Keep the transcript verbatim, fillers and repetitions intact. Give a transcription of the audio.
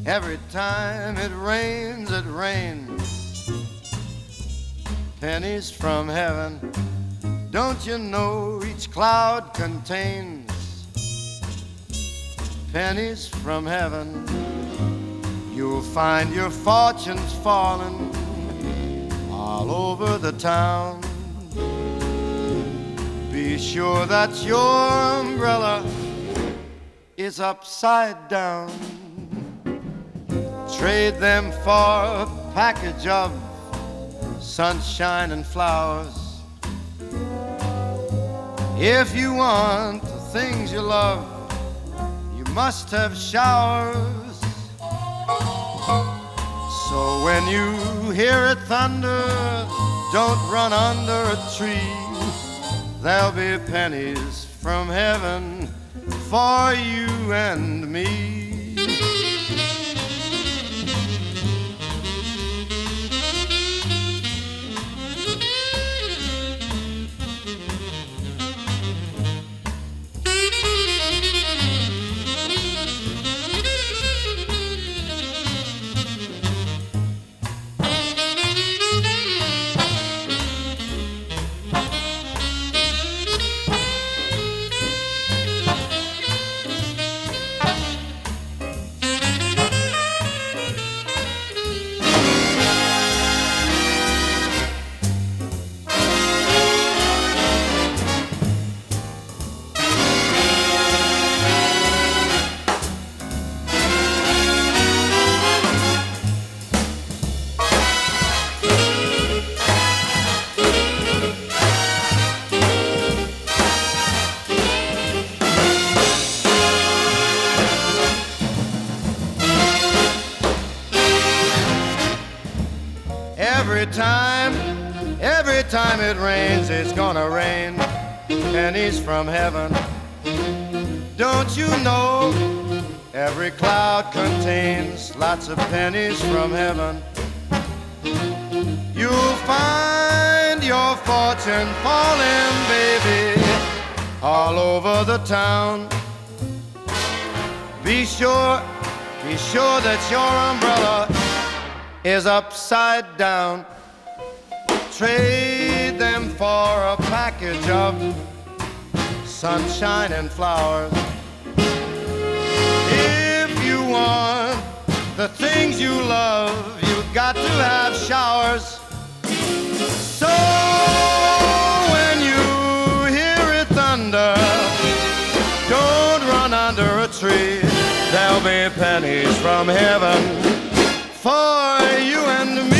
Every time it rains, it rains pennies from heaven. Don't you know each cloud contains pennies from heaven? You'll find your fortunes falling all over the town. Be sure that your umbrella is upside down. Trade them for a package of sunshine and flowers. If you want the things you love, you must have showers. So when you hear it thunder, don't run under a tree. There'll be pennies from heaven for you and me. Every time, every time it rains, it's gonna rain pennies from heaven. Don't you know every cloud contains lots of pennies from heaven? You'll find your fortune falling, baby, all over the town. Be sure, be sure that your umbrella is upside down. Trade them for a package of sunshine and flowers. If you want the things you love, you've got to have showers. So when you hear it thunder, don't run under a tree. There'll be pennies from heaven for you and me.